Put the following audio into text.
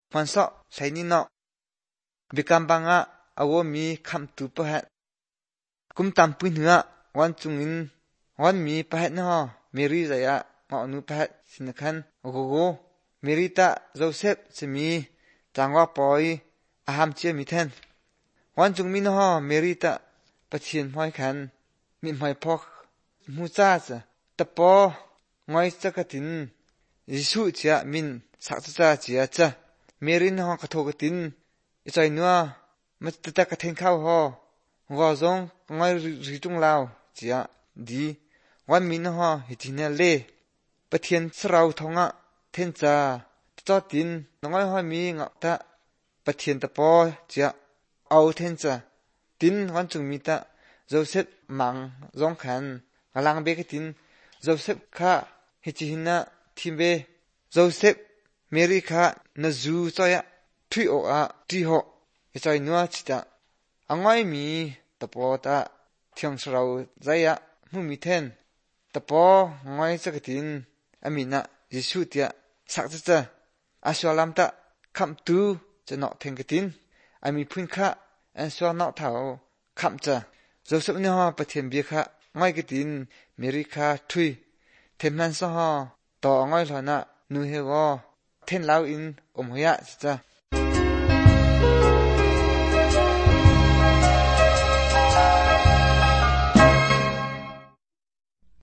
hoàn sọ sai ni nọ việc cam banga awo mi kham tu pa het kum tam pui nữa wan chungin wan mi pa het no Mary zaya ngọ nu pa het sinakhan gogo Mary ta Joseph chimi changwa poi aham chia mi then wan chung mi no Mary ta pathian hoi khan mi mai phok mu cha cha ta po ngoi cha ka tin Jisu chia min sak cha chia cha Mary no ka tho ka tin ichai nuwa ma ta ka then khao ho ngo zong ngoi ri tung lao chia di wan mi no hi tin le pathian srau thonga then cha cho tin ngoi ho mi nga ta pathian ta po chia au then cha tin wan chung mi ta Joseph mang zong khan alang be ka tin Joseph kha hi chi na thimbe Joseph Mary kha na zu cho ya thui o a ti ho ichai nuwa chita angoi mi ta po ta thiang srau zaya mu mi then ta po ngoi cha ka tin amina Jisu tia sak cha cha aswalam ta kham tu cha no theng ka tin ami phun kha an swa no thao kham cha Joseph ne ha pathian bi kha ngoi ka tin Mary kha thui then man so ha to ngoi lana nu he go then lau in hoya cha